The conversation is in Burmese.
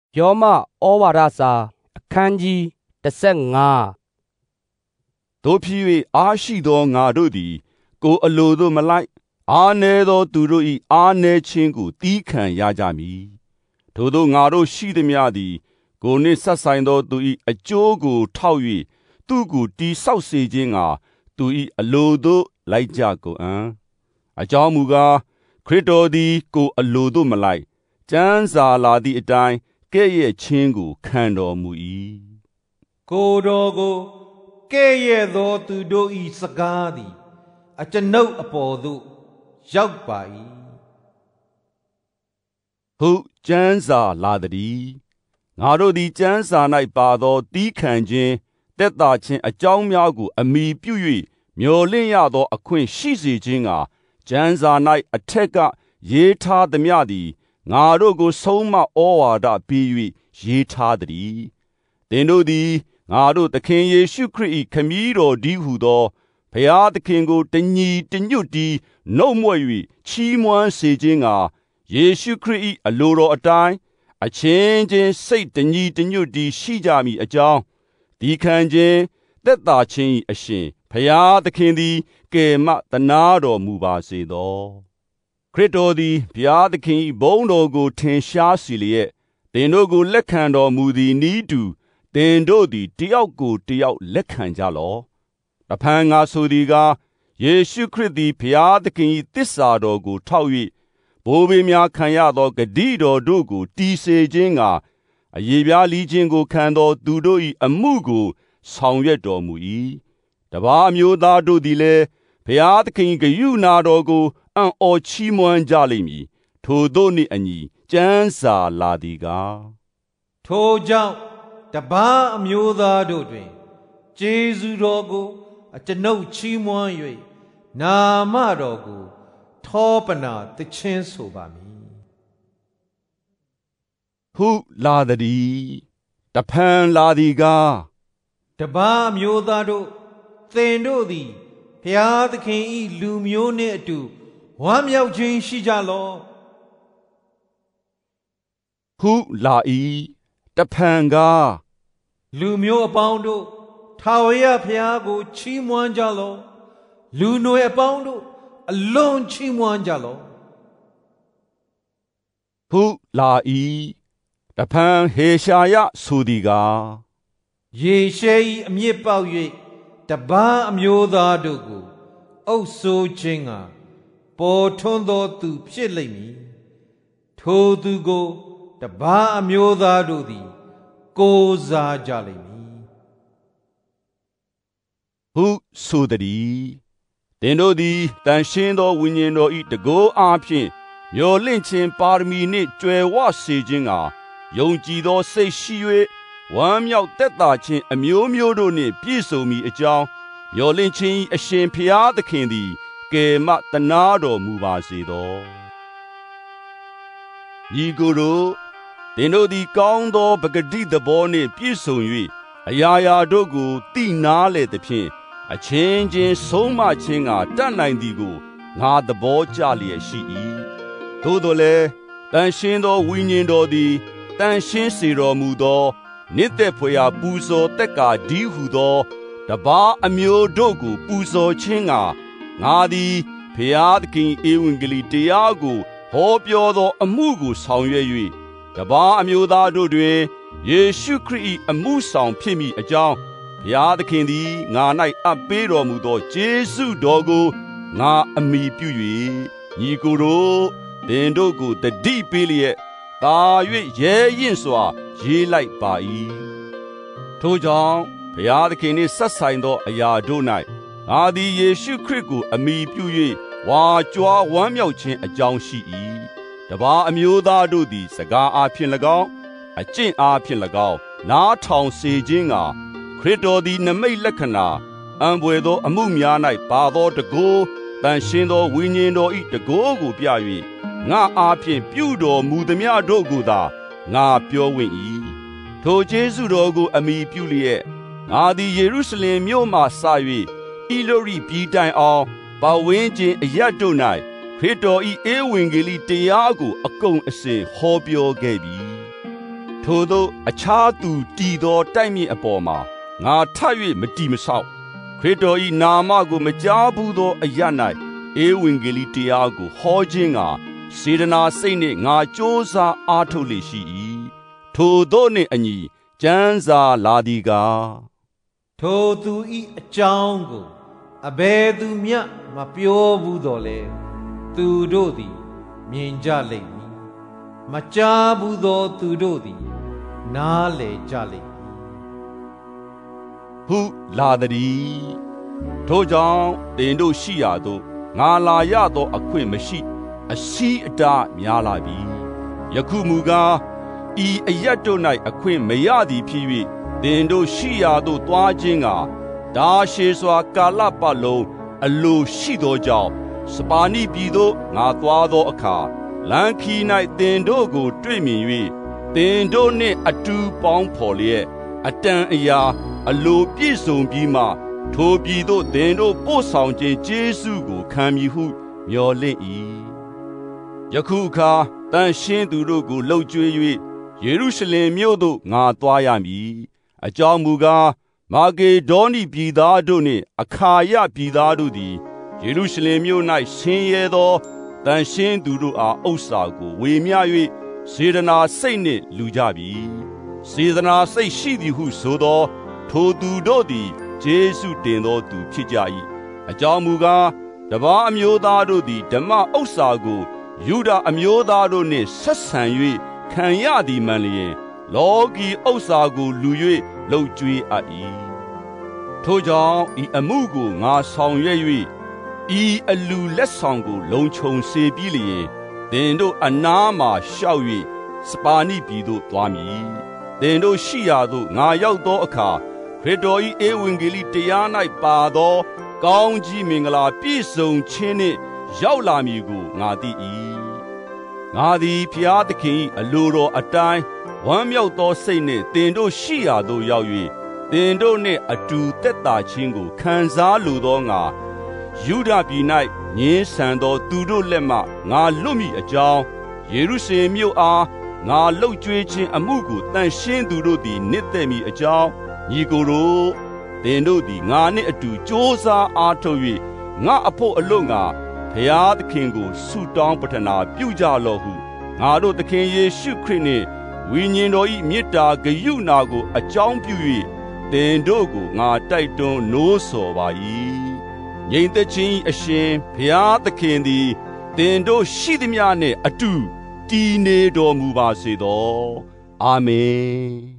ယောမဩဝါဒစာအခန်းကြီး15 တို့ဖြစ်၍အားရှိသောငါတို့သည်ကိုယ်အလိုသို့မလိုက်အားနည်းသောသူတို့၏အားနည်းခြင်းကိုသည်းခံရကြမည်ထို့သောငါတို့ရှိသည်များသည်ကိုယ်နှင့်ဆက်ဆိုင်သောသူ၏အကျိုးကိုထောက်၍သူကိုတိဆောက်စေခြင်းကသူ၏အလိုသို့လိုက်ကြကုန်အံ့အကြောင်းမူကားခရစ်တော်သည်ကိုယ်အလိုသို့မလိုက်ကျမ်းစာလာသည့်အတိုင်းကဲ့ရဲ့ခြင်းကိုခံတော်မူ၏ကိုယ်တော်ကိုကဲ့ရဲ့သောသူတို့၏စကားသည်အကျွန်ုပ်အပေါ်သို့ရောက်ပါ၏ဟုတ်ကျမ်းစာလာသည်ငါတို့သည်ကျမ်းစာ၌ပါသောသည်းခံခြင်းတက်တာခြင်းအကြောင်းများကိုအမိပြု၍မျှော်လင့်ရသောအခွင့်ရှိစေခြင်းကကျမ်းစာ၌အထက်ကရေးထားသည်များသည်ငါတို့ကိုဆုံးမဩဝါဒပေး၍ရေးထားသည်သင်တို့သည်ငါတို့သခင်ယေရှုခရစ်၏ခမည်းတော်ဒီဟုသောဘုရားသခင်ကိုတညီတညွတ်တီနှုတ်မြွက်၍ချီးမွမ်းစေခြင်းကယေရှုခရစ်၏အလိုတော်အတိုင်းအချင်းချင်းစိတ်တညီတညွတ်တီရှိကြမည်အကြောင်းဒီခံခြင်းသက်သာခြင်း၏အရှင်ဘုရားသခင်သည်ကယ်မသနာတော်မူပါစေသောခရစ်တော်သည်ဘုရားသခင်၏ဘုန်းတော်ကိုထင်ရှားစေလျက်သင်တို့ကိုလက်ခံတော်မူသည်နည်းတူသင်တို့သည်တယောက်ကိုတယောက်လက်ခံကြလော့တဖန်ငါဆိုသည်ကားယေရှုခရစ်သည်ဘုရားသခင်၏သစ္စာတော်ကိုထောက်၍ဘိုးဘေးများခံရသောဂတိတော်တို့ကိုတည်စေခြင်းကအယေပြားလီခြင်းကိုခံသောသူတို့၏အမှုကိုဆောင်ရွက်တော်မူ၏တပါးမျိုးသားတို့သည်လည်းဘုရားသခင်ဂရုဏာတော်ကိုအံ့ဩချီးမွမ်းကြလိမ့်မည်ထိုတို့နှင့်အညီကျမ်းစာလာသည်ကားထိုကြောင့်တပါးအမျိုးသားတို့တွင်ကျေးဇူးတော်ကိုအကျွန်ုပ်ချီးမွမ်း၍နာမတော်ကိုထောပနာသခြင်းဆိုပါမည်ဟုလာသည်တဖန်လာသည်ကားတပါးအမျိုးသားတို့သင်တို့သည်ဘုရားသခင်၏လူမျိုးနှင့်အတူဝမ်းမြောက်ခြင်းရှိကြလော့ဟုလာ၏တဖန်ကားလူမျိုးအပေါင်းတို့ထာဝရဘုရားကိုချီးမွမ်းကြလော့လူနွယ်အပေါင်းတို့အလွန်ချီးမွမ်းကြလော့ဟုလာ၏တဖန်ဟေရှာယဆိုသည်ကားယေရှဲ၏အမြစ်ပေါက်၍တပါးအမျိုးသားတို့ကိုအုပ်ဆိုးခြင်းကပေါ်ထွန်းသောသူဖြစ်လိမ့်မည်ထိုသူကိုတပါးအမျိုးသားတို့သည်ကိုးစားကြလိမ့်မည်ဟုဆိုသည်သင်တို့သည်တန်ရှင်းသောဝိညာဉ်တော်၏တကိုးအားဖြင့်မျော်လင့်ခြင်းပါရမီနှင့်ကြွယ်ဝစေခြင်းကယုံကြည်သောစိတ်ရှိ၍ဝမ်းမြောက်သက်သာခြင်းအမျိုးမျိုးတို့နှင့်ပြည့်စုံမည်အကြောင်းမျော်လင့်ခြင်း၏အရှင်ဘုရားသခင်သည်ကယ်မသနာတော်မူပါစေသောညီကိုတို့သင်တို့သည်ကောင်းသောပကတိသဘောနှင့်ပြည့်စုံ၍အရာရာတို့ကိုသိနာလေသဖြင့်အချင်းချင်းဆုံးမခြင်းကတတ်နိုင်သည်ကိုငါသဘောကျလျက်ရှိ၏သို့တော်လည်းတန်ရှင်းသောဝိညာဉ်တော်သည်တန်ရှင်းစေတော်မူသောနိသက်ဖွယ်ရာပူဇော်တက်ကာဒီဟုသောတပါးအမျိုးတို့ကိုပူဇော်ခြင်းကငါသည်ဘုရားသခင်ဧဝံဂေလိတရားကိုဟောပြောသောအမှုကိုဆောင်ရွက်၍တပါးအမျိုးသားတို့တွင်ယေရှုခရစ်၏အမှုဆောင်ဖြစ်မည်အကြောင်းဘုရားသခင်သည်ငါ၌အပ်ပေးတော်မူသောကျေးဇူးတော်ကိုငါအမိပြု၍ညီကိုတို့သင်တို့ကိုတတိပေးလျက်သာ၍ရဲရင့်စွာရေးလိုက်ပါ၏ထို့ကြောင့်ဘုရားသခင်နှင့်ဆက်ဆိုင်သောအရာတို့၌ငါသည်ယေရှုခရစ်ကိုအမိပြု၍ဝါကြွားဝမ်းမြောက်ခြင်းအကြောင်းရှိ၏တပါးအမျိုးသားတို့သည်စကားအားဖြင့်၎င်းအကျင့်အားဖြင့်၎င်းနားထောင်စေခြင်းကခရစ်တော်သည်နမိတ်လက္ခဏာအံပွေသောအမှုများ၌ပါသောတကိုးတန်ရှင်းသောဝိညာဉ်တော်၏တကိုးကိုပြ၍ငါအားဖြင့်ပြုတော်မူသမျှတို့ကိုသာငါပြောဝင့်၏ထိုကျေးဇူးတော်ကိုအမိပြုလျက်ငါသည်ယေရုရှလင်မြို့မှစ၍ဣလောရိပြည်တိုင်အောင်ပတ်ဝန်းကျင်အရပ်တို့၌ခရစ်တော်၏ဧဝံဂေလိတရားကိုအကုန်အစင်ဟောပြောခဲ့ပြီထိုထိုသို့အခြားသူတည်သောတိုက်မြစ်အပေါ်မှာငါထ၍မတည်မဆောက်ခရစ်တော်၏နာမကိုမကြားဘူးသောအရ၌ဧဝံဂေလိတရားကိုဟောခြင်းကစေတနာစိတ်နှင့်ငါကြိုးစားအားထုတ်လေရှိ၏ထိုသို့နှင့်အညီကျမ်းစာလာသည်ကားထိုသူ၏အကြောင်းကိုအဘယ်သူမျှမပြောဘူးတော့လေသူတို့သည်မြင်ကြလိမ့်မည်မကြားဘူးသောသူတို့သည်နားလည်ကြလိမ့်မည်ဟုလာသည်ထိုကြောင့်တင်တို့ရှိရာသို့ငါလာရသောအခွင့်မရှိအရှိအတားများလာပြီယခုမူကားဤအရတ်တို့၌အခွင့်မရသည်ဖြစ်၍တင်တို့ရှိရာသို့သွားခြင်းကဒါရှေစွာကာလပတ်လုံးအလိုရှိသောကြောင့်စပါနိပြည်သို့ငါသွားသောအခါလမ်းခီ၌တင်တို့ကိုတွေ့မြင်၍တင်တို့နှင့်အတူပေါင်းဖော်လျက်အတန်အရာအလိုပြည့်စုံပြီးမှထိုပြည်သို့တင်တို့ပို့ဆောင်ခြင်းကျေးဇူးကိုခံမည်ဟုမျှော်လင့်၏ယခုအခါတန်ရှင်းသူတို့ကိုလှုပ်ကြွေး၍ယေရုရှလင်မြို့သို့ငါသွားရမည်အကြောင်းမူကားမာကေဒေါနိပြည်သားတို့နှင့်အခါယပြည်သားတို့သည်ယေရုရှလင်မြို့၌ဆင်းရဲသောတန်ရှင်းသူတို့အားဥစ္စာကိုဝေမျှ၍စေတနာစိတ်နှင့်လူကြပြီစေတနာစိတ်ရှိသည်ဟုဆိုသောထိုသူတို့သည်ယေရှုတင်သောသူဖြစ်ကြ၏အကြောင်းမူကားတပါးအမျိုးသားတို့သည်ဓမ္မဥစ္စာကိုယူဒအမျိုးသားတို့နှင့်ဆက်ဆံ၍ခံရသည်မှန်လျင်လောကီဥစ္စာကိုလူ၍လှုပ်ကြွေးအပ်၏ထိုကြောင့်ဤအမှုကိုငါဆောင်ရွက်၍ဤအလူလက်ဆောင်ကိုလုံခြုံစေပြီးလျင်သင်တို့အနားမှရှောက်၍စပါနိပြည်သို့သွားမည်သင်တို့ရှိရာသို့ငါရောက်သောအခါခရစ်တော်၏ဧဝံဂေလိတရား၌ပါသောကောင်းကြီးမင်္ဂလာပြည့်စုံခြင်းနှင့်ရောက်လာမည်ကိုငါသိ၏ငါသည်ဖျားသခင်၏အလိုတော်အတိုင်းဝမ်းမြောက်သောစိတ်နှင့်သင်တို့ရှိရာသို့ရောက်၍သင်တို့နှင့်အတူသက်သာခြင်းကိုခံစားလိုသောငါယုဒပြည်၌ငြင်းဆန်သောသူတို့လက်မှငါလွတ်မိအကြောင်းယေရုရှလင်မြို့အားငါလှုပ်ကြွေးခြင်းအမှုကိုတန်ရှင်းသူတို့သည်နှစ်သက်မိအကြောင်းညီကိုတို့သင်တို့သည်ငါနှင့်အတူကြိုးစားအားထုတ်၍ငါအဖို့အလို့ငါဖျားသခင်ကိုဆုတောင်းပတနာပြုကြလော့ဟုငါတို့သခင်ယေရှုခရစ်နှင့်ဝိညာဉ်တော်၏မေတ္တာဂရုဏာကိုအကြောင်းပြု၍သင်တို့ကိုငါတိုက်တွန်းနိုးဆော်ပါ၏ငြိမ်သက်ခြင်းအရှင်ဖျားသခင်သည်သင်တို့ရှိသမျှနှင့်အတူတည်နေတော်မူပါစေသောအာမင်